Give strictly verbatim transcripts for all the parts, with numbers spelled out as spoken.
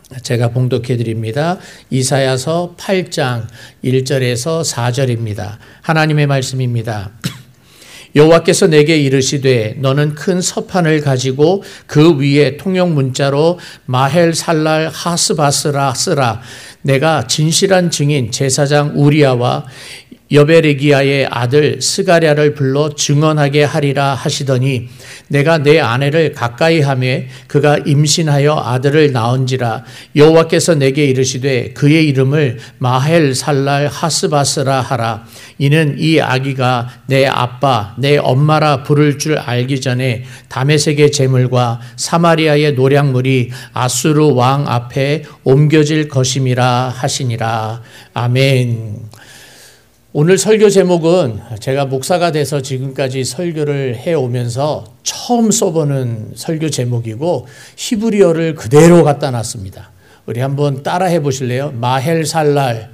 제가 봉독해 드립니다. 이사야서 팔 장 일 절에서 사 절입니다. 하나님의 말씀입니다. 여호와께서 내게 이르시되 너는 큰 서판을 가지고 그 위에 통역 문자로 마헬살랄 하스바스라 쓰라. 내가 진실한 증인 제사장 우리아와 여베레기야의 아들 스가랴를 불러 증언하게 하리라 하시더니 내가 내 아내를 가까이 하매 그가 임신하여 아들을 낳은지라. 여호와께서 내게 이르시되 그의 이름을 마헬살랄 하스바스라 하라. 이는 이 아기가 내 아빠 내 엄마라 부를 줄 알기 전에 다메섹의 제물과 사마리아의 노략물이 아수르 왕 앞에 옮겨질 것임이라 하시니라. 아멘. 오늘 설교 제목은 제가 목사가 돼서 지금까지 설교를 해오면서 처음 써보는 설교 제목이고 히브리어를 그대로 갖다 놨습니다. 우리 한번 따라 해보실래요? 마헬살랄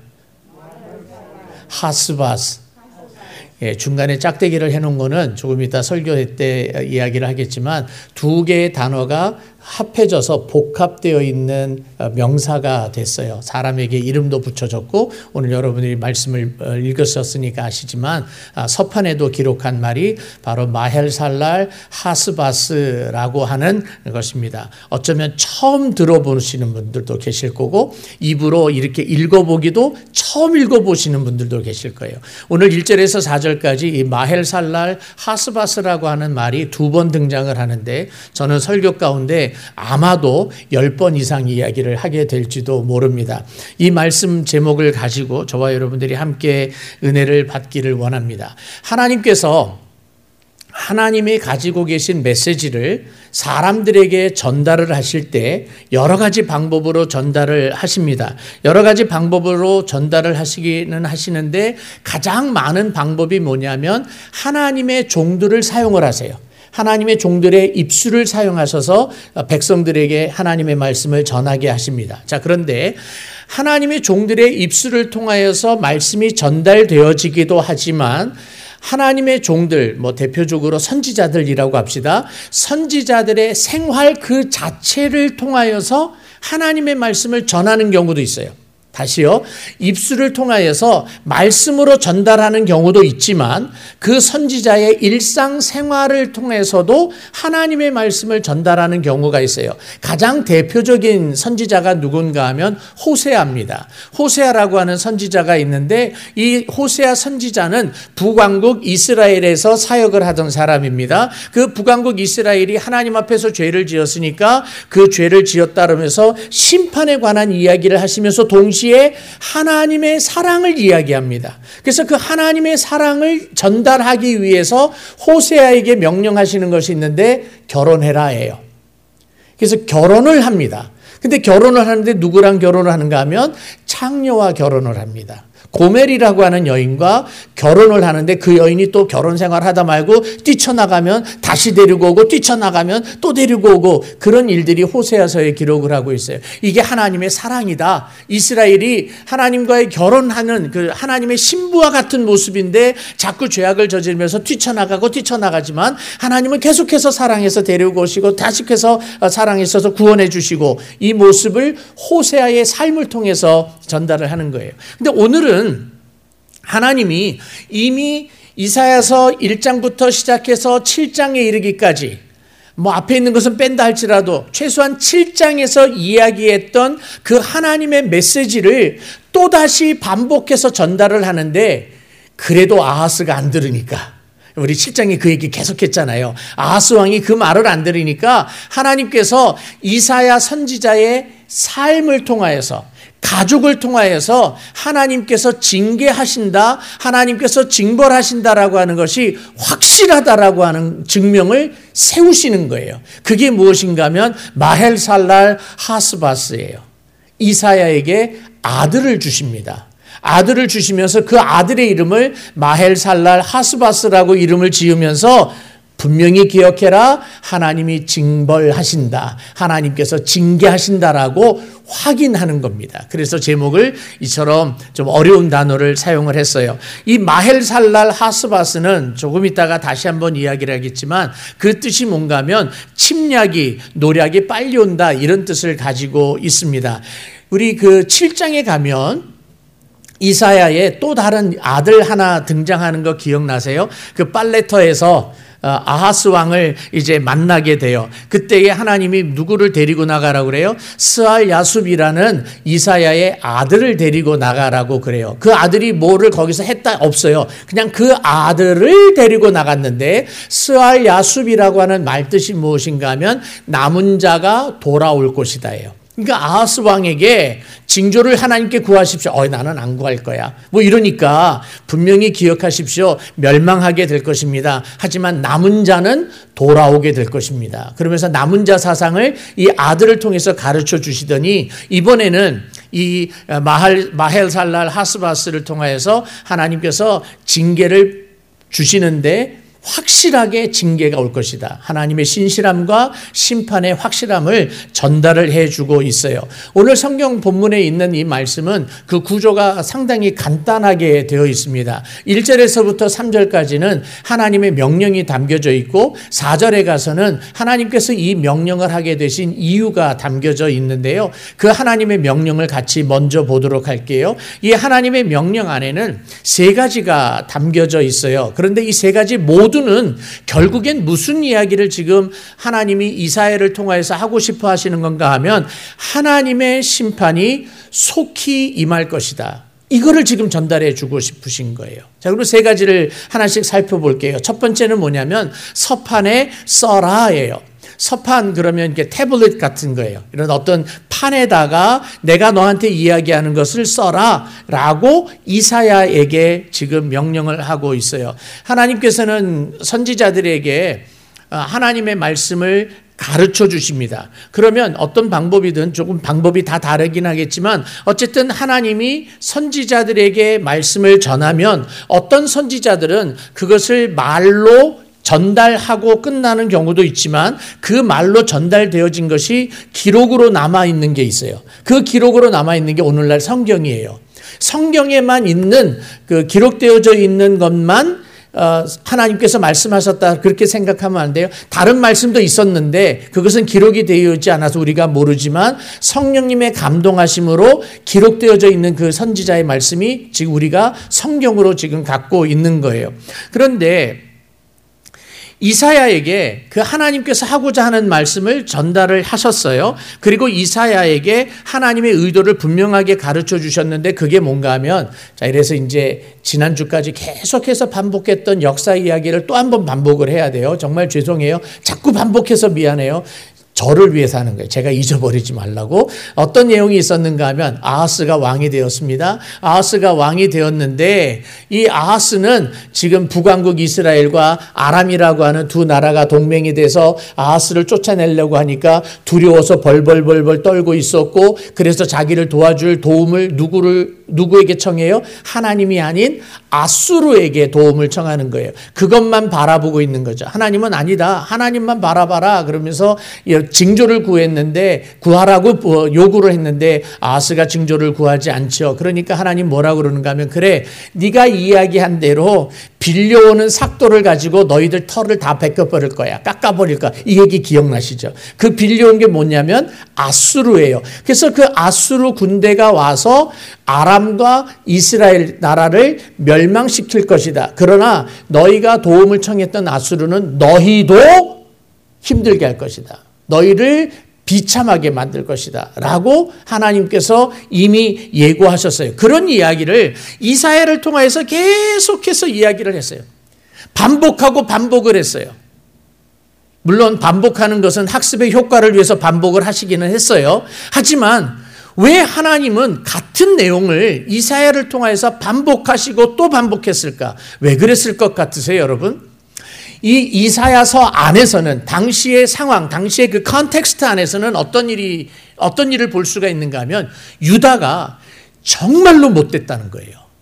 하스바스. 예, 중간에 짝대기를 해놓은 거는 조금 이따 설교 때 이야기를 하겠지만 두 개의 단어가 합해져서 복합되어 있는 명사가 됐어요. 사람에게 이름도 붙여졌고 오늘 여러분들이 말씀을 읽으셨으니까 아시지만 서판에도 기록한 말이 바로 마헬살랄 하스바스라고 하는 것입니다. 어쩌면 처음 들어보시는 분들도 계실 거고 입으로 이렇게 읽어보기도 처음 읽어보시는 분들도 계실 거예요. 오늘 일 절에서 사 절까지 이 마헬살랄 하스바스라고 하는 말이 두 번 등장을 하는데 저는 설교 가운데 아마도 열 번 이상 이야기를 하게 될지도 모릅니다. 이 말씀 제목을 가지고 저와 여러분들이 함께 은혜를 받기를 원합니다. 하나님께서 하나님이 가지고 계신 메시지를 사람들에게 전달을 하실 때 여러 가지 방법으로 전달을 하십니다. 여러 가지 방법으로 전달을 하시기는 하시는데 가장 많은 방법이 뭐냐면 하나님의 종들을 사용을 하세요. 하나님의 종들의 입술을 사용하셔서 백성들에게 하나님의 말씀을 전하게 하십니다. 자, 그런데 하나님의 종들의 입술을 통하여서 말씀이 전달되어지기도 하지만 하나님의 종들, 뭐 대표적으로 선지자들이라고 합시다. 선지자들의 생활 그 자체를 통하여서 하나님의 말씀을 전하는 경우도 있어요. 다시요. 입술을 통하여서 말씀으로 전달하는 경우도 있지만 그 선지자의 일상생활을 통해서도 하나님의 말씀을 전달하는 경우가 있어요. 가장 대표적인 선지자가 누군가 하면 호세아입니다. 호세아라고 하는 선지자가 있는데 이 호세아 선지자는 북왕국 이스라엘에서 사역을 하던 사람입니다. 그 북왕국 이스라엘이 하나님 앞에서 죄를 지었으니까 그 죄를 지었다면서 심판에 관한 이야기를 하시면서 동시에 하나님의 사랑을 이야기합니다. 그래서 그 하나님의 사랑을 전달하기 위해서 호세아에게 명령하시는 것이 있는데 결혼해라예요. 그래서 결혼을 합니다. 근데 결혼을 하는데 누구랑 결혼을 하는가 하면 창녀와 결혼을 합니다. 고멜이라고 하는 여인과 결혼을 하는데 그 여인이 또 결혼 생활 하다 말고 뛰쳐나가면 다시 데리고 오고 뛰쳐나가면 또 데리고 오고 그런 일들이 호세아서에 기록을 하고 있어요. 이게 하나님의 사랑이다. 이스라엘이 하나님과의 결혼하는 그 하나님의 신부와 같은 모습인데 자꾸 죄악을 저지르면서 뛰쳐나가고 뛰쳐나가지만 하나님은 계속해서 사랑해서 데리고 오시고 다시해서 사랑해서 구원해 주시고 이 모습을 호세아의 삶을 통해서 전달을 하는 거예요. 근데 오늘은 하나님이 이미 이사야서 일 장부터 시작해서 칠 장에 이르기까지 뭐 앞에 있는 것은 뺀다 할지라도 최소한 칠 장에서 이야기했던 그 하나님의 메시지를 또다시 반복해서 전달을 하는데 그래도 아하스가 안 들으니까 우리 칠 장에 그 얘기 계속했잖아요. 아하스 왕이 그 말을 안 들으니까 하나님께서 이사야 선지자의 삶을 통하여서 가족을 통하여서 하나님께서 징계하신다, 하나님께서 징벌하신다라고 하는 것이 확실하다라고 하는 증명을 세우시는 거예요. 그게 무엇인가 하면 마헬살랄 하스바스예요. 이사야에게 아들을 주십니다. 아들을 주시면서 그 아들의 이름을 마헬살랄 하스바스라고 이름을 지으면서 분명히 기억해라. 하나님이 징벌하신다. 하나님께서 징계하신다라고 확인하는 겁니다. 그래서 제목을 이처럼 좀 어려운 단어를 사용을 했어요. 이 마헬살랄 하스바스는 조금 있다가 다시 한번 이야기를 하겠지만 그 뜻이 뭔가 하면 침략이, 노략이 빨리 온다, 이런 뜻을 가지고 있습니다. 우리 그 칠 장에 가면 이사야의 또 다른 아들 하나 등장하는 거 기억나세요? 그 빨레터에서 아하스 왕을 이제 만나게 돼요. 그때에 하나님이 누구를 데리고 나가라고 그래요? 스알 야숲이라는 이사야의 아들을 데리고 나가라고 그래요. 그 아들이 뭐를 거기서 했다 없어요. 그냥 그 아들을 데리고 나갔는데 스알 야숲이라고 하는 말뜻이 무엇인가 하면 남은 자가 돌아올 것이다예요. 그러니까 아하스 왕에게 징조를 하나님께 구하십시오. 어, 나는 안 구할 거야. 뭐 이러니까 분명히 기억하십시오. 멸망하게 될 것입니다. 하지만 남은 자는 돌아오게 될 것입니다. 그러면서 남은 자 사상을 이 아들을 통해서 가르쳐 주시더니 이번에는 이 마할, 마헬살랄 하스바스를 통하여서 하나님께서 징계를 주시는데 확실하게 징계가 올 것이다. 하나님의 신실함과 심판의 확실함을 전달을 해주고 있어요. 오늘 성경 본문에 있는 이 말씀은 그 구조가 상당히 간단하게 되어 있습니다. 일 절에서부터 삼 절까지는 하나님의 명령이 담겨져 있고 사 절에 가서는 하나님께서 이 명령을 하게 되신 이유가 담겨져 있는데요. 그 하나님의 명령을 같이 먼저 보도록 할게요. 이 하나님의 명령 안에는 세 가지가 담겨져 있어요. 그런데 이 세 가지 모두 모두는 결국엔 무슨 이야기를 지금 하나님이 이사야를 통하여서 하고 싶어 하시는 건가 하면 하나님의 심판이 속히 임할 것이다. 이거를 지금 전달해 주고 싶으신 거예요. 자, 그리고 세 가지를 하나씩 살펴볼게요. 첫 번째는 뭐냐면 서판에 써라예요. 서판 그러면 이렇게 태블릿 같은 거예요. 이런 어떤 판에다가 내가 너한테 이야기하는 것을 써라 라고 이사야에게 지금 명령을 하고 있어요. 하나님께서는 선지자들에게 하나님의 말씀을 가르쳐 주십니다. 그러면 어떤 방법이든 조금 방법이 다 다르긴 하겠지만 어쨌든 하나님이 선지자들에게 말씀을 전하면 어떤 선지자들은 그것을 말로 전달하고 끝나는 경우도 있지만 그 말로 전달되어진 것이 기록으로 남아있는 게 있어요. 그 기록으로 남아있는 게 오늘날 성경이에요. 성경에만 있는 그 기록되어져 있는 것만 어, 하나님께서 말씀하셨다 그렇게 생각하면 안 돼요. 다른 말씀도 있었는데 그것은 기록이 되어 있지 않아서 우리가 모르지만 성령님의 감동하심으로 기록되어져 있는 그 선지자의 말씀이 지금 우리가 성경으로 지금 갖고 있는 거예요. 그런데 이사야에게 그 하나님께서 하고자 하는 말씀을 전달을 하셨어요. 그리고 이사야에게 하나님의 의도를 분명하게 가르쳐 주셨는데 그게 뭔가 하면 자, 이래서 이제 지난주까지 계속해서 반복했던 역사 이야기를 또 한 번 반복을 해야 돼요. 정말 죄송해요. 자꾸 반복해서 미안해요. 저를 위해서 하는 거예요. 제가 잊어버리지 말라고. 어떤 내용이 있었는가 하면 아하스가 왕이 되었습니다. 아하스가 왕이 되었는데 이 아하스는 지금 북왕국 이스라엘과 아람이라고 하는 두 나라가 동맹이 돼서 아하스를 쫓아내려고 하니까 두려워서 벌벌벌벌 떨고 있었고 그래서 자기를 도와줄 도움을 누구를 누구에게 청해요? 하나님이 아닌 아수르에게 도움을 청하는 거예요. 그것만 바라보고 있는 거죠. 하나님은 아니다. 하나님만 바라봐라. 그러면서 징조를 구했는데 구하라고 요구를 했는데 아하스가 징조를 구하지 않죠. 그러니까 하나님 뭐라고 그러는가 하면 그래 네가 이야기한 대로 빌려오는 삭도를 가지고 너희들 털을 다 벗겨버릴 거야. 깎아버릴 거야. 이 얘기 기억나시죠? 그 빌려온 게 뭐냐면 아수르예요. 그래서 그 아수르 군대가 와서 아람과 이스라엘 나라를 멸망시킬 것이다. 그러나 너희가 도움을 청했던 아수르는 너희도 힘들게 할 것이다. 너희를 비참하게 만들 것이다 라고 하나님께서 이미 예고하셨어요. 그런 이야기를 이사야를 통해서 계속해서 이야기를 했어요. 반복하고 반복을 했어요. 물론 반복하는 것은 학습의 효과를 위해서 반복을 하시기는 했어요. 하지만 왜 하나님은 같은 내용을 이사야를 통해서 반복하시고 또 반복했을까? 왜 그랬을 것 같으세요, 여러분? 이 이사야서 안에서는 당시의 상황, 당시의 그 컨텍스트 안에서는 어떤 일이 어떤 일을 볼 수가 있는가 하면 유다가 정말로 못됐다는 거예요.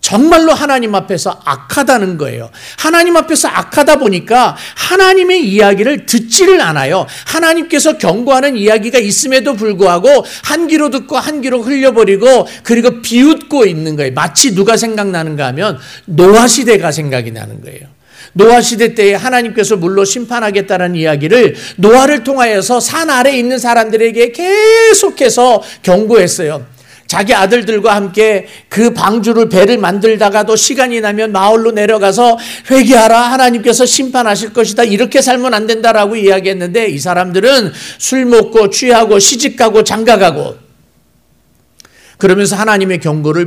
정말로 하나님 앞에서 악하다는 거예요. 하나님 앞에서 악하다 보니까 하나님의 이야기를 듣지를 않아요. 하나님께서 경고하는 이야기가 있음에도 불구하고 한 귀로 듣고 한 귀로 흘려버리고 그리고 비웃고 있는 거예요. 마치 누가 생각나는가 하면 노아 시대가 생각이 나는 거예요. 노아 시대 때에 하나님께서 물로 심판하겠다는 이야기를 노아를 통하여서 산 아래에 있는 사람들에게 계속해서 경고했어요. 자기 아들들과 함께 그 방주를 배를 만들다가도 시간이 나면 마을로 내려가서 회개하라, 하나님께서 심판하실 것이다, 이렇게 살면 안 된다라고 이야기했는데 이 사람들은 술 먹고 취하고 시집가고 장가가고 그러면서 하나님의 경고를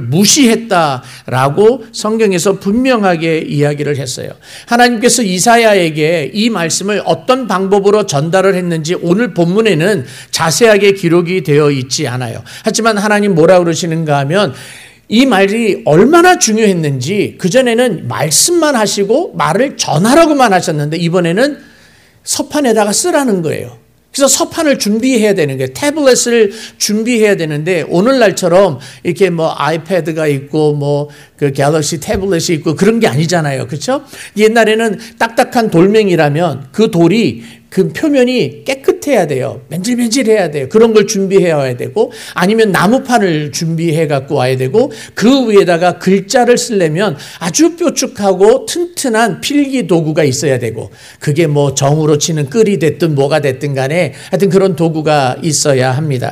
무시했다라고 성경에서 분명하게 이야기를 했어요. 하나님께서 이사야에게 이 말씀을 어떤 방법으로 전달을 했는지 오늘 본문에는 자세하게 기록이 되어 있지 않아요. 하지만 하나님 뭐라 그러시는가 하면 이 말이 얼마나 중요했는지 그전에는 말씀만 하시고 말을 전하라고만 하셨는데 이번에는 서판에다가 쓰라는 거예요. 그래서 서판을 준비해야 되는 거예요. 태블릿을 준비해야 되는데 오늘날처럼 이렇게 뭐 아이패드가 있고 뭐 그 갤럭시 태블릿이 있고 그런 게 아니잖아요. 그렇죠? 옛날에는 딱딱한 돌멩이라면 그 돌이 그 표면이 깨끗해야 돼요. 맨질맨질해야 돼요. 그런 걸 준비해 와야 되고 아니면 나무판을 준비해 갖고 와야 되고 그 위에다가 글자를 쓰려면 아주 뾰족하고 튼튼한 필기 도구가 있어야 되고 그게 뭐 정으로 치는 끌이 됐든 뭐가 됐든 간에 하여튼 그런 도구가 있어야 합니다.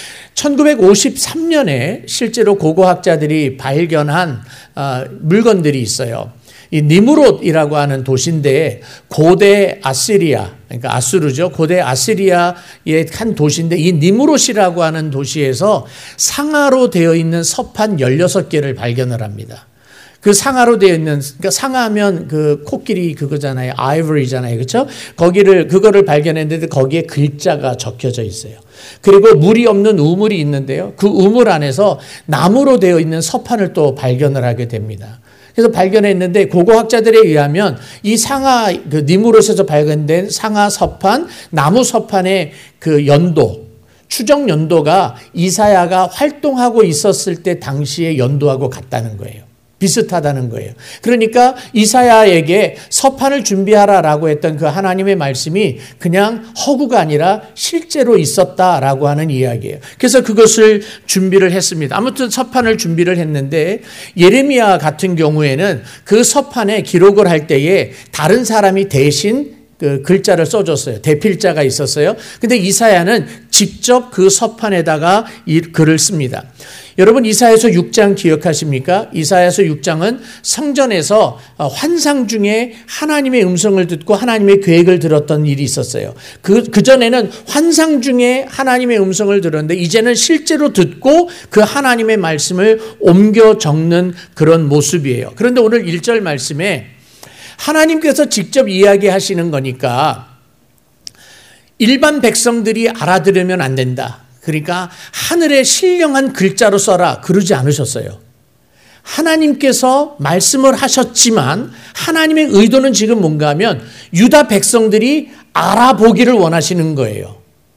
천구백오십삼 년에 실제로 고고학자들이 발견한 물건들이 있어요. 이 니무롯이라고 하는 도시인데 고대 아시리아, 그러니까 아수르죠. 고대 아시리아의 한 도시인데 이 니무롯이라고 하는 도시에서 상아로 되어 있는 서판 열여섯 개를 발견을 합니다. 그 상아로 되어 있는, 그러니까 상아하면 그 코끼리 그거잖아요. 아이보리잖아요. 그렇죠? 거기를, 그거를 발견했는데 거기에 글자가 적혀져 있어요. 그리고 물이 없는 우물이 있는데요. 그 우물 안에서 나무로 되어 있는 서판을 또 발견을 하게 됩니다. 그래서 발견했는데 고고학자들에 의하면 이 상하 그 니무롯에서 발견된 상하 서판, 나무 서판의 그 연도, 추정 연도가 이사야가 활동하고 있었을 때 당시의 연도하고 같다는 거예요. 비슷하다는 거예요. 그러니까 이사야에게 서판을 준비하라라고 했던 그 하나님의 말씀이 그냥 허구가 아니라 실제로 있었다라고 하는 이야기예요. 그래서 그것을 준비를 했습니다. 아무튼 서판을 준비를 했는데 예레미야 같은 경우에는 그 서판에 기록을 할 때에 다른 사람이 대신 그 글자를 써줬어요. 대필자가 있었어요. 근데 이사야는 직접 그 서판에다가 이 글을 씁니다. 여러분 이사야서 육 장 기억하십니까? 이사야서 육 장은 성전에서 환상 중에 하나님의 음성을 듣고 하나님의 계획을 들었던 일이 있었어요. 그, 그전에는 환상 중에 하나님의 음성을 들었는데 이제는 실제로 듣고 그 하나님의 말씀을 옮겨 적는 그런 모습이에요. 그런데 오늘 일 절 말씀에 하나님께서 직접 이야기하시는 거니까 일반 백성들이 알아들으면 안 된다. 그러니까 하늘에 신령한 글자로 써라 그러지 않으셨어요. 하나님께서 말씀을 하셨지만 하나님의 의도는 지금 뭔가 하면 유다 백성들이 알아보기를 원하시는 거예요.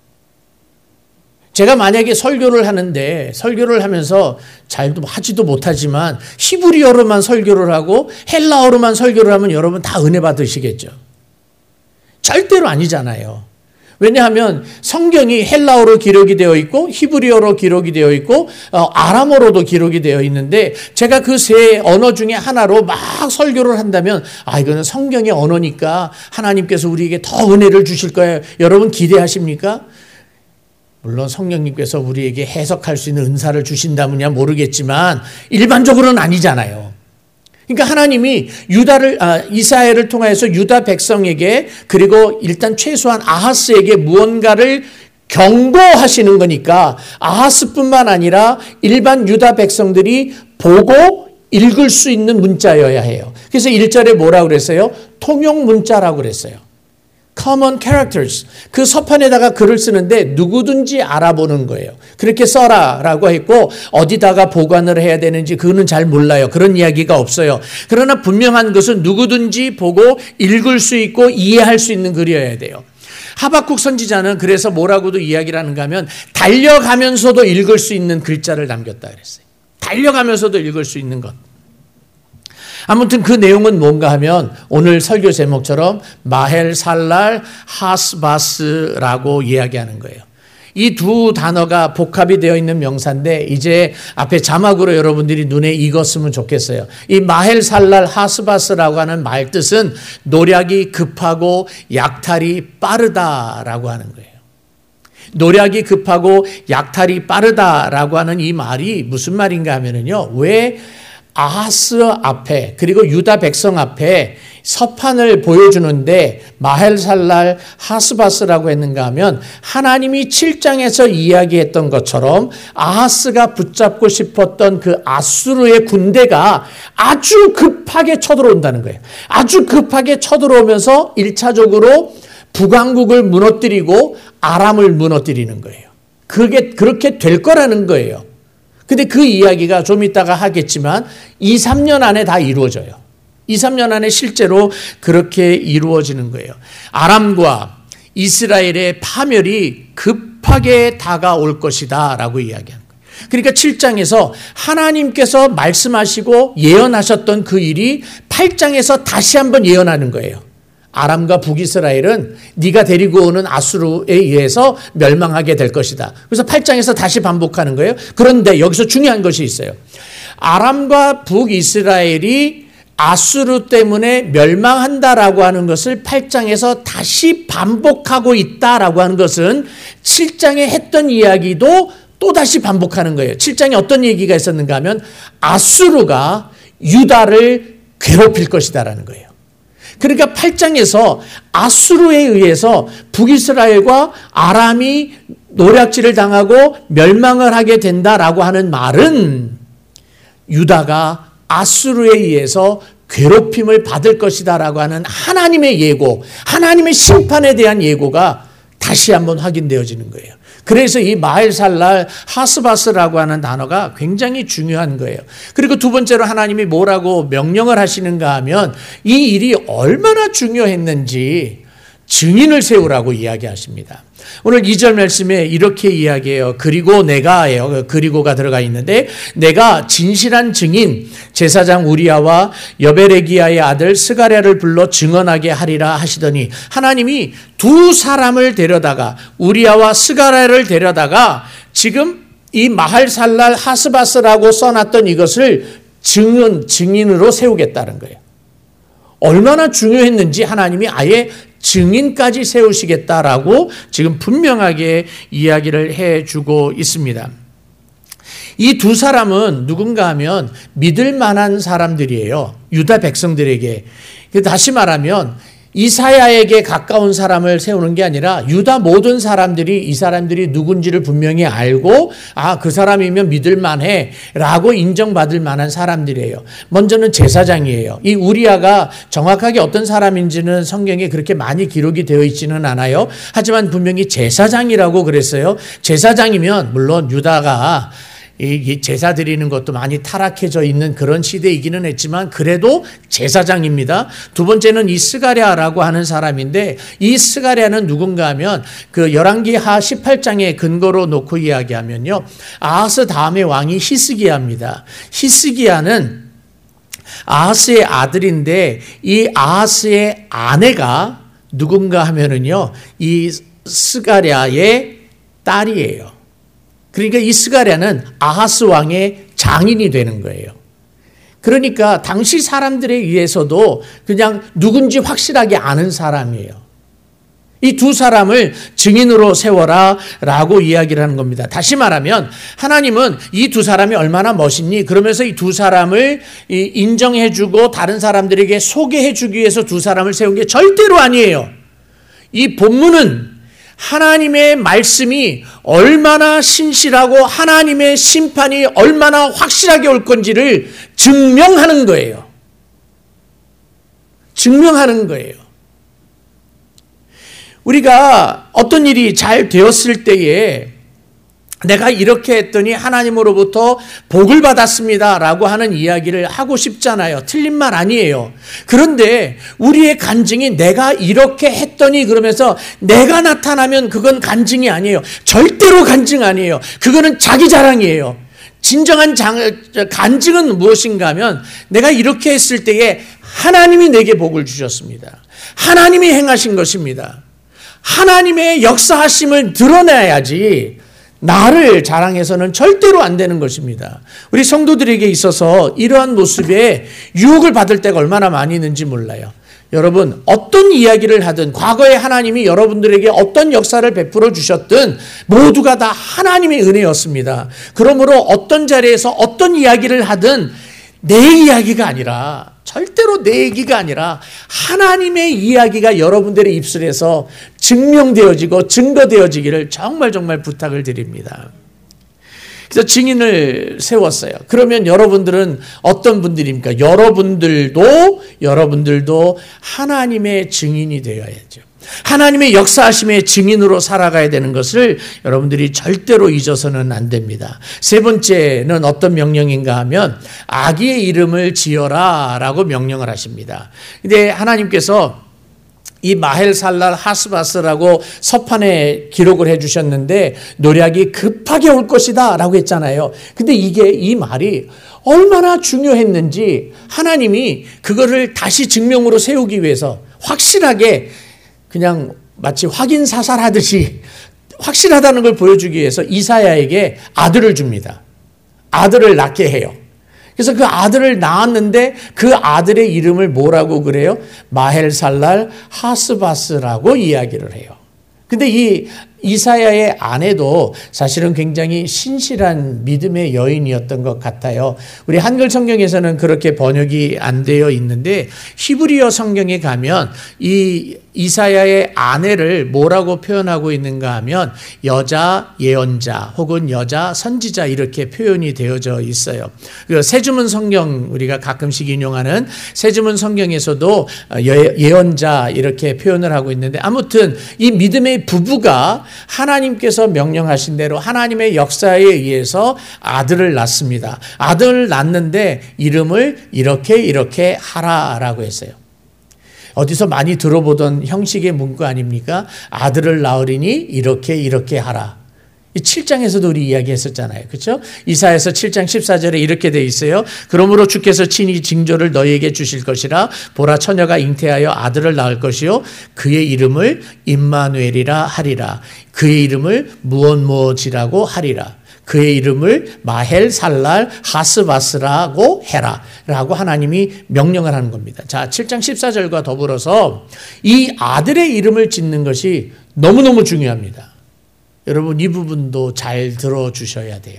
제가 만약에 설교를 하는데 설교를 하면서 잘도 하지도 못하지만 히브리어로만 설교를 하고 헬라어로만 설교를 하면 여러분 다 은혜 받으시겠죠. 절대로 아니잖아요. 왜냐하면 성경이 헬라어로 기록이 되어 있고 히브리어로 기록이 되어 있고 어, 아람어로도 기록이 되어 있는데 제가 그 세 언어 중에 하나로 막 설교를 한다면 아 이거는 성경의 언어니까 하나님께서 우리에게 더 은혜를 주실 거예요. 여러분 기대하십니까? 물론 성령님께서 우리에게 해석할 수 있는 은사를 주신다면야 모르겠지만 일반적으로는 아니잖아요. 그러니까 하나님이 유다를 아, 이사야를 통해서 유다 백성에게 그리고 일단 최소한 아하스에게 무언가를 경고하시는 거니까 아하스뿐만 아니라 일반 유다 백성들이 보고 읽을 수 있는 문자여야 해요. 그래서 일 절에 뭐라고 그랬어요? 통용 문자라고 그랬어요. common characters. 그 서판에다가 글을 쓰는데 누구든지 알아보는 거예요. 그렇게 써라라고 했고 어디다가 보관을 해야 되는지 그거는 잘 몰라요. 그런 이야기가 없어요. 그러나 분명한 것은 누구든지 보고 읽을 수 있고 이해할 수 있는 글이어야 돼요. 하박국 선지자는 그래서 뭐라고도 이야기를 하는가 하면 달려가면서도 읽을 수 있는 글자를 남겼다 그랬어요. 달려가면서도 읽을 수 있는 것. 아무튼 그 내용은 뭔가 하면 오늘 설교 제목처럼 마헬살랄 하스바스라고 이야기하는 거예요. 이 두 단어가 복합이 되어 있는 명사인데 이제 앞에 자막으로 여러분들이 눈에 익었으면 좋겠어요. 이 마헬살랄 하스바스라고 하는 말 뜻은 노략이 급하고 약탈이 빠르다라고 하는 거예요. 노략이 급하고 약탈이 빠르다라고 하는 이 말이 무슨 말인가 하면은요. 왜 아하스 앞에 그리고 유다 백성 앞에 서판을 보여주는데 마헬살랄 하스바스라고 했는가 하면 하나님이 칠 장에서 이야기했던 것처럼 아하스가 붙잡고 싶었던 그 아수르의 군대가 아주 급하게 쳐들어온다는 거예요. 아주 급하게 쳐들어오면서 일 차적으로 북왕국을 무너뜨리고 아람을 무너뜨리는 거예요. 그게 그렇게 될 거라는 거예요. 근데 그 이야기가 좀 이따가 하겠지만 이, 삼 년 안에 다 이루어져요. 이, 삼 년 안에 실제로 그렇게 이루어지는 거예요. 아람과 이스라엘의 파멸이 급하게 다가올 것이다 라고 이야기하는 거예요. 그러니까 칠 장에서 하나님께서 말씀하시고 예언하셨던 그 일이 팔 장에서 다시 한번 예언하는 거예요. 아람과 북이스라엘은 네가 데리고 오는 아수르에 의해서 멸망하게 될 것이다. 그래서 팔 장에서 다시 반복하는 거예요. 그런데 여기서 중요한 것이 있어요. 아람과 북이스라엘이 아수르 때문에 멸망한다라고 하는 것을 팔 장에서 다시 반복하고 있다라고 하는 것은 칠 장에 했던 이야기도 또다시 반복하는 거예요. 칠 장에 어떤 얘기가 있었는가 하면 아수르가 유다를 괴롭힐 것이다라는 거예요. 그러니까 팔 장에서 아수르에 의해서 북이스라엘과 아람이 노략질을 당하고 멸망을 하게 된다라고 하는 말은 유다가 아수르에 의해서 괴롭힘을 받을 것이다라고 하는 하나님의 예고, 하나님의 심판에 대한 예고가 다시 한번 확인되어지는 거예요. 그래서 이 마헬살랄 하스바스라고 하는 단어가 굉장히 중요한 거예요. 그리고 두 번째로 하나님이 뭐라고 명령을 하시는가 하면 이 일이 얼마나 중요했는지 증인을 세우라고 이야기하십니다. 오늘 이 절 말씀에 이렇게 이야기해요. 그리고 내가예요. 그리고가 들어가 있는데 내가 진실한 증인 제사장 우리야와 여베레기야의 아들 스가랴를 불러 증언하게 하리라 하시더니 하나님이 두 사람을 데려다가 우리야와 스가랴를 데려다가 지금 이 마헬살랄 하스바스라고 써놨던 이것을 증언, 증인으로 세우겠다는 거예요. 얼마나 중요했는지 하나님이 아예 증인까지 세우시겠다라고 지금 분명하게 이야기를 해주고 있습니다. 이 두 사람은 누군가 하면 믿을 만한 사람들이에요. 유다 백성들에게. 다시 말하면 이사야에게 가까운 사람을 세우는 게 아니라 유다 모든 사람들이 이 사람들이 누군지를 분명히 알고 아, 그 사람이면 믿을 만해 라고 인정받을 만한 사람들이에요. 먼저는 제사장이에요. 이 우리야가 정확하게 어떤 사람인지는 성경에 그렇게 많이 기록이 되어 있지는 않아요. 하지만 분명히 제사장이라고 그랬어요. 제사장이면 물론 유다가 이 제사 드리는 것도 많이 타락해져 있는 그런 시대이기는 했지만 그래도 제사장입니다. 두 번째는 이 스가랴라고 하는 사람인데 이 스가랴는 누군가 하면 그 열왕기하 십팔 장에 근거로 놓고 이야기하면요. 아하스 다음의 왕이 히스기야입니다. 히스기야는 아하스의 아들인데 이 아하스의 아내가 누군가 하면은요. 이 스가랴의 딸이에요. 그러니까 이 스가랴는 아하스 왕의 장인이 되는 거예요. 그러니까 당시 사람들에 의해서도 그냥 누군지 확실하게 아는 사람이에요. 이 두 사람을 증인으로 세워라 라고 이야기를 하는 겁니다. 다시 말하면 하나님은 이 두 사람이 얼마나 멋있니? 그러면서 이 두 사람을 인정해주고 다른 사람들에게 소개해주기 위해서 두 사람을 세운 게 절대로 아니에요. 이 본문은 하나님의 말씀이 얼마나 신실하고 하나님의 심판이 얼마나 확실하게 올 건지를 증명하는 거예요. 증명하는 거예요. 우리가 어떤 일이 잘 되었을 때에 내가 이렇게 했더니 하나님으로부터 복을 받았습니다 라고 하는 이야기를 하고 싶잖아요. 틀린 말 아니에요. 그런데 우리의 간증이 내가 이렇게 했더니 그러면서 내가 나타나면 그건 간증이 아니에요. 절대로 간증 아니에요. 그거는 자기 자랑이에요. 진정한 장, 간증은 무엇인가 하면 내가 이렇게 했을 때에 하나님이 내게 복을 주셨습니다. 하나님이 행하신 것입니다. 하나님의 역사하심을 드러내야지 나를 자랑해서는 절대로 안 되는 것입니다. 우리 성도들에게 있어서 이러한 모습에 유혹을 받을 때가 얼마나 많이 있는지 몰라요. 여러분, 어떤 이야기를 하든 과거에 하나님이 여러분들에게 어떤 역사를 베풀어 주셨든 모두가 다 하나님의 은혜였습니다. 그러므로 어떤 자리에서 어떤 이야기를 하든 내 이야기가 아니라, 절대로 내 얘기가 아니라 하나님의 이야기가 여러분들의 입술에서 증명되어지고 증거되어지기를 정말 정말 부탁을 드립니다. 그래서 증인을 세웠어요. 그러면 여러분들은 어떤 분들입니까? 여러분들도 여러분들도 하나님의 증인이 되어야죠. 하나님의 역사하심의 증인으로 살아가야 되는 것을 여러분들이 절대로 잊어서는 안 됩니다. 세 번째는 어떤 명령인가 하면 아기의 이름을 지어라 라고 명령을 하십니다. 근데 하나님께서 이 마헬살랄 하스바스라고 서판에 기록을 해주셨는데 노략이 급하게 올 것이다 라고 했잖아요. 근데 이게 이 말이 얼마나 중요했는지 하나님이 그거를 다시 증명으로 세우기 위해서 확실하게 그냥 마치 확인사살하듯이 확실하다는 걸 보여주기 위해서 이사야에게 아들을 줍니다. 아들을 낳게 해요. 그래서 그 아들을 낳았는데 그 아들의 이름을 뭐라고 그래요? 마헬살랄 하스바스라고 이야기를 해요. 근데 이 이사야의 아내도 사실은 굉장히 신실한 믿음의 여인이었던 것 같아요. 우리 한글 성경에서는 그렇게 번역이 안 되어 있는데 히브리어 성경에 가면 이 이사야의 아내를 뭐라고 표현하고 있는가 하면 여자 예언자 혹은 여자 선지자 이렇게 표현이 되어져 있어요. 새주문 성경 우리가 가끔씩 인용하는 새주문 성경에서도 예언자 이렇게 표현을 하고 있는데 아무튼 이 믿음의 부부가 하나님께서 명령하신 대로 하나님의 역사에 의해서 아들을 낳습니다. 아들을 낳는데 이름을 이렇게 이렇게 하라라고 했어요. 어디서 많이 들어보던 형식의 문구 아닙니까? 아들을 낳으리니 이렇게 이렇게 하라. 이 칠 장에서도 우리 이야기했었잖아요. 그렇죠? 이사야서 칠 장 십사 절에 이렇게 돼 있어요. 그러므로 주께서 친히 징조를 너희에게 주실 것이라 보라 처녀가 잉태하여 아들을 낳을 것이요 그의 이름을 임마누엘이라 하리라. 그의 이름을 무엇 무엇이라고 하리라. 그의 이름을 마헬살랄 하스바스라고 해라 라고 하나님이 명령을 하는 겁니다. 자, 칠 장 십사 절과 더불어서 이 아들의 이름을 짓는 것이 너무너무 중요합니다. 여러분 이 부분도 잘 들어주셔야 돼요.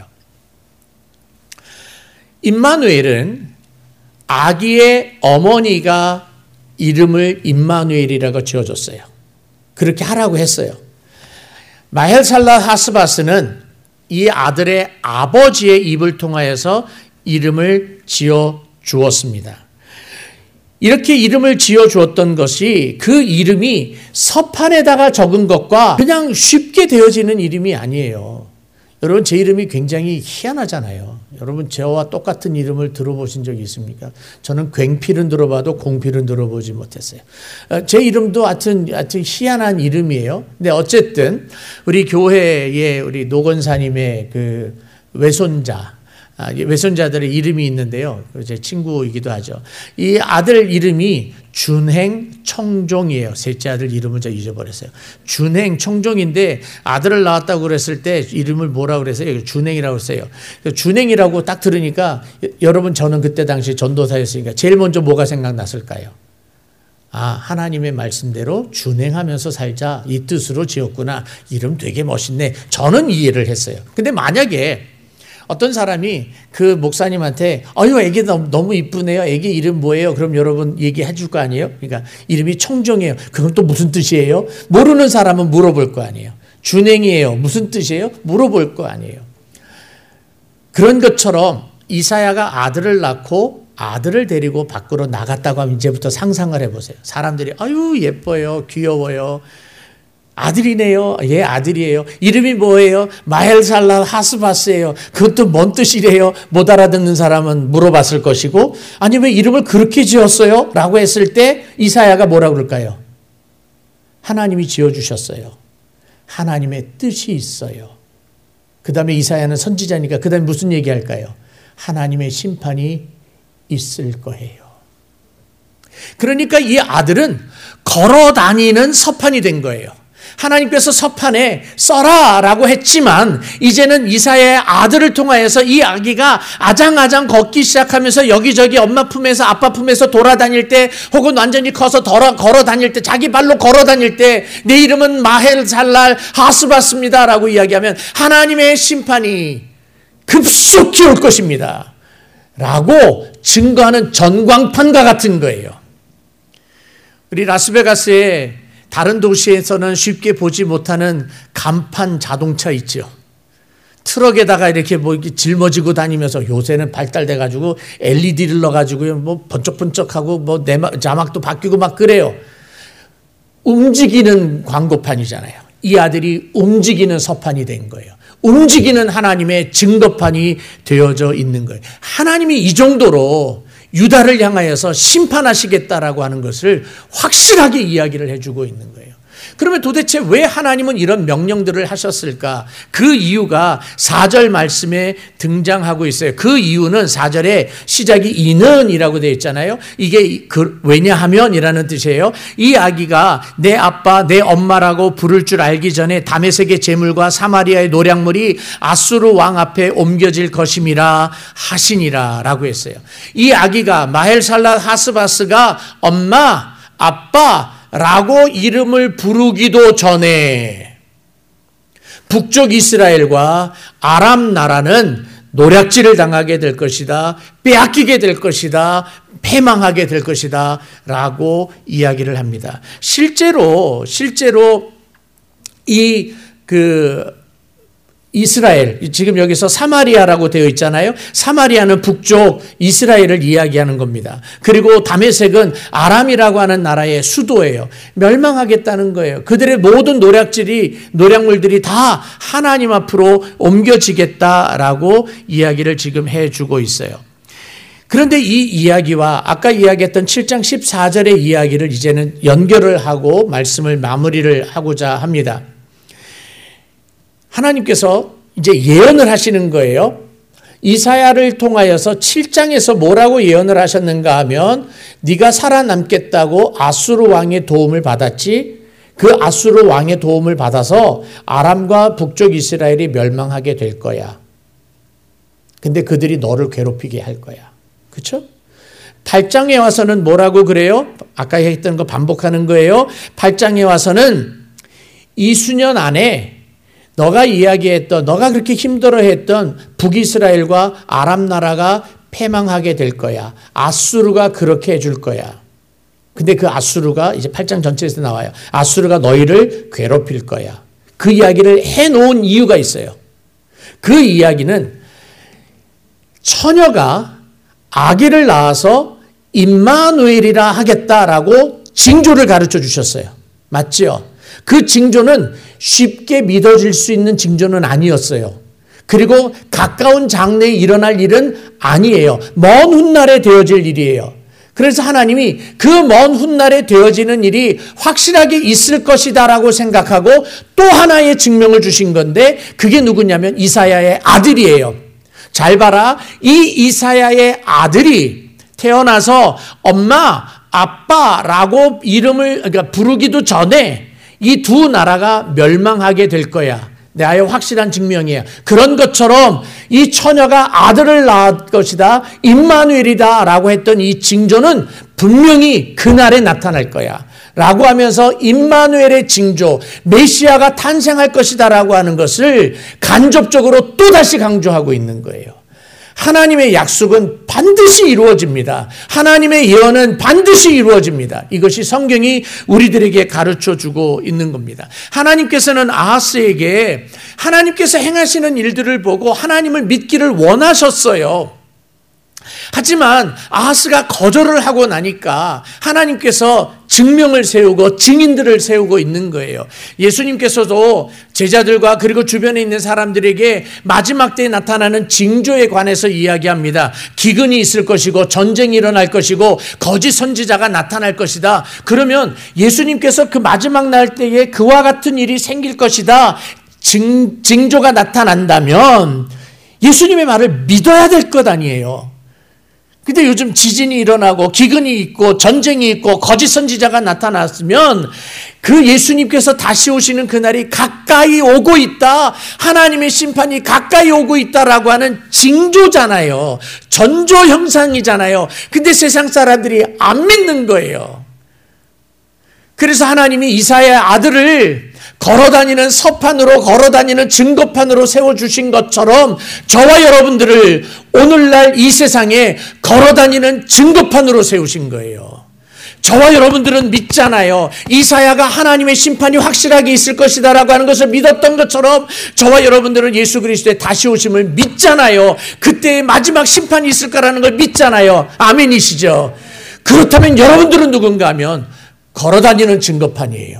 임마누엘은 아기의 어머니가 이름을 임마누엘이라고 지어줬어요. 그렇게 하라고 했어요. 마헬살랄 하스바스는 이 아들의 아버지의 입을 통하여서 이름을 지어 주었습니다. 이렇게 이름을 지어 주었던 것이 그 이름이 서판에다가 적은 것과 그냥 쉽게 되어지는 이름이 아니에요. 여러분 제 이름이 굉장히 희한하잖아요. 여러분 저와 똑같은 이름을 들어보신 적이 있습니까? 저는 괭필은 들어봐도 공필은 들어보지 못했어요. 제 이름도 하여튼, 하여튼 희한한 이름이에요. 근데 어쨌든 우리 교회에 우리 노건사님의 그 외손자 아, 외손자들의 이름이 있는데요. 제 친구이기도 하죠. 이 아들 이름이 준행 청종이에요. 셋째 아들 이름은 제가 잊어버렸어요. 준행 청종인데 아들을 낳았다고 그랬을 때 이름을 뭐라고 그랬어요? 준행이라고 했어요. 준행이라고 딱 들으니까 여러분 저는 그때 당시 전도사였으니까 제일 먼저 뭐가 생각났을까요? 아, 하나님의 말씀대로 준행하면서 살자 이 뜻으로 지었구나. 이름 되게 멋있네. 저는 이해를 했어요. 근데 만약에 어떤 사람이 그 목사님한테 아유 애기 너무, 너무 이쁘네요. 애기 이름 뭐예요? 그럼 여러분 얘기해 줄 거 아니에요? 그러니까 이름이 청종이에요. 그건 또 무슨 뜻이에요? 모르는 사람은 물어볼 거 아니에요. 준행이에요. 무슨 뜻이에요? 물어볼 거 아니에요. 그런 것처럼 이사야가 아들을 낳고 아들을 데리고 밖으로 나갔다고 하면 이제부터 상상을 해보세요. 사람들이 아유 예뻐요. 귀여워요. 아들이네요. 예, 아들이에요. 이름이 뭐예요? 마헬살랄 하스바스예요. 그것도 뭔 뜻이래요? 못 알아듣는 사람은 물어봤을 것이고 아니 왜 이름을 그렇게 지었어요? 라고 했을 때 이사야가 뭐라고 그럴까요? 하나님이 지어주셨어요. 하나님의 뜻이 있어요. 그 다음에 이사야는 선지자니까 그 다음에 무슨 얘기할까요? 하나님의 심판이 있을 거예요. 그러니까 이 아들은 걸어 다니는 서판이 된 거예요. 하나님께서 서판에 써라 라고 했지만 이제는 이사야의 아들을 통하여서 이 아기가 아장아장 걷기 시작하면서 여기저기 엄마 품에서 아빠 품에서 돌아다닐 때 혹은 완전히 커서 걸어, 걸어 다닐 때 자기 발로 걸어 다닐 때 내 이름은 마헬살랄 하스바스입니다 라고 이야기하면 하나님의 심판이 급속히 올 것입니다 라고 증거하는 전광판과 같은 거예요. 우리 라스베가스에 다른 도시에서는 쉽게 보지 못하는 간판 자동차 있죠. 트럭에다가 이렇게 뭐 이렇게 짊어지고 다니면서 요새는 발달돼가지고 엘이디를 넣어가지고 뭐 번쩍번쩍하고 뭐 내막, 자막도 바뀌고 막 그래요. 움직이는 광고판이잖아요. 이 아들이 움직이는 서판이 된 거예요. 움직이는 하나님의 증거판이 되어져 있는 거예요. 하나님이 이 정도로 유다를 향하여서 심판하시겠다라고 하는 것을 확실하게 이야기를 해주고 있는 거예요. 그러면 도대체 왜 하나님은 이런 명령들을 하셨을까? 그 이유가 사 절 말씀에 등장하고 있어요. 그 이유는 사 절에 시작이 이는이라고 되어 있잖아요. 이게 그 왜냐하면 이라는 뜻이에요. 이 아기가 내 아빠 내 엄마라고 부를 줄 알기 전에 다메섹의 제물과 사마리아의 노략물이 아수르 왕 앞에 옮겨질 것임이라 하시니라 라고 했어요. 이 아기가 마헬살라 하스바스가 엄마 아빠 라고 이름을 부르기도 전에 북쪽 이스라엘과 아람 나라는 노략질을 당하게 될 것이다. 빼앗기게 될 것이다. 패망하게 될 것이다. 라고 이야기를 합니다. 실제로 실제로 이 그 이스라엘, 지금 여기서 사마리아라고 되어 있잖아요. 사마리아는 북쪽 이스라엘을 이야기하는 겁니다. 그리고 다메섹은 아람이라고 하는 나라의 수도예요. 멸망하겠다는 거예요. 그들의 모든 노략질이, 노략물들이 다 하나님 앞으로 옮겨지겠다라고 이야기를 지금 해주고 있어요. 그런데 이 이야기와 아까 이야기했던 칠 장 십사 절의 이야기를 이제는 연결을 하고 말씀을 마무리를 하고자 합니다. 하나님께서 이제 예언을 하시는 거예요. 이사야를 통하여서 칠 장에서 뭐라고 예언을 하셨는가 하면 네가 살아남겠다고 아수르 왕의 도움을 받았지. 그 아수르 왕의 도움을 받아서 아람과 북쪽 이스라엘이 멸망하게 될 거야. 근데 그들이 너를 괴롭히게 할 거야. 그렇죠? 팔 장에 와서는 뭐라고 그래요? 아까 했던 거 반복하는 거예요. 팔 장에 와서는 이 수년 안에 너가 이야기했던, 너가 그렇게 힘들어했던 북이스라엘과 아람 나라가 패망하게 될 거야. 아수르가 그렇게 해줄 거야. 근데 그 아수르가 이제 팔 장 전체에서 나와요. 아수르가 너희를 괴롭힐 거야. 그 이야기를 해놓은 이유가 있어요. 그 이야기는 처녀가 아기를 낳아서 임마누엘이라 하겠다라고 징조를 가르쳐 주셨어요. 맞죠? 그 징조는 쉽게 믿어질 수 있는 징조는 아니었어요. 그리고 가까운 장래에 일어날 일은 아니에요. 먼 훗날에 되어질 일이에요. 그래서 하나님이 그 먼 훗날에 되어지는 일이 확실하게 있을 것이다라고 생각하고 또 하나의 증명을 주신 건데 그게 누구냐면 이사야의 아들이에요. 잘 봐라. 이 이사야의 아들이 태어나서 엄마, 아빠라고 이름을 그러니까 부르기도 전에 이 두 나라가 멸망하게 될 거야. 나의 확실한 증명이야. 그런 것처럼 이 처녀가 아들을 낳을 것이다. 임마누엘이다 라고 했던 이 징조는 분명히 그날에 나타날 거야. 라고 하면서 임마누엘의 징조, 메시아가 탄생할 것이다 라고 하는 것을 간접적으로 또다시 강조하고 있는 거예요. 하나님의 약속은 반드시 이루어집니다. 하나님의 예언은 반드시 이루어집니다. 이것이 성경이 우리들에게 가르쳐주고 있는 겁니다. 하나님께서는 아하스에게 하나님께서 행하시는 일들을 보고 하나님을 믿기를 원하셨어요. 하지만 아하스가 거절을 하고 나니까 하나님께서 증명을 세우고 증인들을 세우고 있는 거예요. 예수님께서도 제자들과 그리고 주변에 있는 사람들에게 마지막 때에 나타나는 징조에 관해서 이야기합니다. 기근이 있을 것이고 전쟁이 일어날 것이고 거짓 선지자가 나타날 것이다. 그러면 예수님께서 그 마지막 날 때에 그와 같은 일이 생길 것이다. 징, 징조가 나타난다면 예수님의 말을 믿어야 될 것 아니에요. 근데 요즘 지진이 일어나고 기근이 있고 전쟁이 있고 거짓 선지자가 나타났으면 그 예수님께서 다시 오시는 그날이 가까이 오고 있다. 하나님의 심판이 가까이 오고 있다라고 하는 징조잖아요. 전조 형상이잖아요. 근데 세상 사람들이 안 믿는 거예요. 그래서 하나님이 이사야의 아들을 걸어다니는 서판으로 걸어다니는 증거판으로 세워주신 것처럼 저와 여러분들을 오늘날 이 세상에 걸어다니는 증거판으로 세우신 거예요. 저와 여러분들은 믿잖아요. 이사야가 하나님의 심판이 확실하게 있을 것이다 라고 하는 것을 믿었던 것처럼 저와 여러분들은 예수 그리스도의 다시 오심을 믿잖아요. 그때의 마지막 심판이 있을 거라는 걸 믿잖아요. 아멘이시죠? 그렇다면 여러분들은 누군가 하면 걸어다니는 증거판이에요.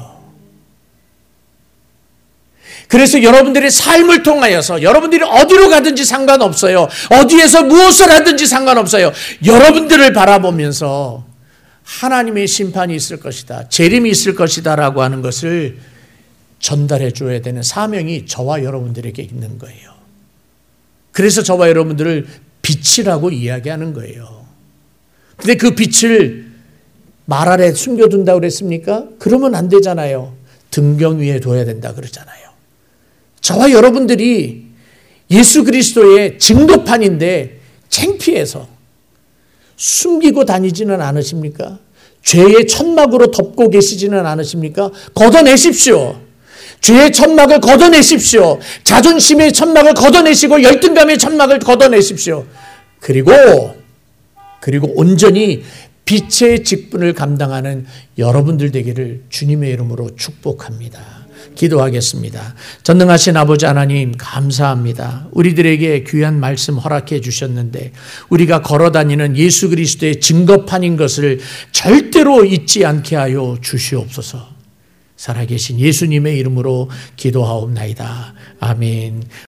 그래서 여러분들의 삶을 통하여서 여러분들이 어디로 가든지 상관없어요. 어디에서 무엇을 하든지 상관없어요. 여러분들을 바라보면서 하나님의 심판이 있을 것이다, 재림이 있을 것이다 라고 하는 것을 전달해 줘야 되는 사명이 저와 여러분들에게 있는 거예요. 그래서 저와 여러분들을 빛이라고 이야기하는 거예요. 근데 그 빛을 말 아래 숨겨둔다고 그랬습니까? 그러면 안 되잖아요. 등경 위에 둬야 된다 그러잖아요. 저와 여러분들이 예수 그리스도의 증거판인데 창피해서 숨기고 다니지는 않으십니까? 죄의 천막으로 덮고 계시지는 않으십니까? 걷어내십시오. 죄의 천막을 걷어내십시오. 자존심의 천막을 걷어내시고 열등감의 천막을 걷어내십시오. 그리고 그리고 온전히 빛의 직분을 감당하는 여러분들 되기를 주님의 이름으로 축복합니다. 기도하겠습니다. 전능하신 아버지 하나님 감사합니다. 우리들에게 귀한 말씀 허락해 주셨는데 우리가 걸어다니는 예수 그리스도의 증거판인 것을 절대로 잊지 않게 하여 주시옵소서. 살아계신 예수님의 이름으로 기도하옵나이다. 아멘.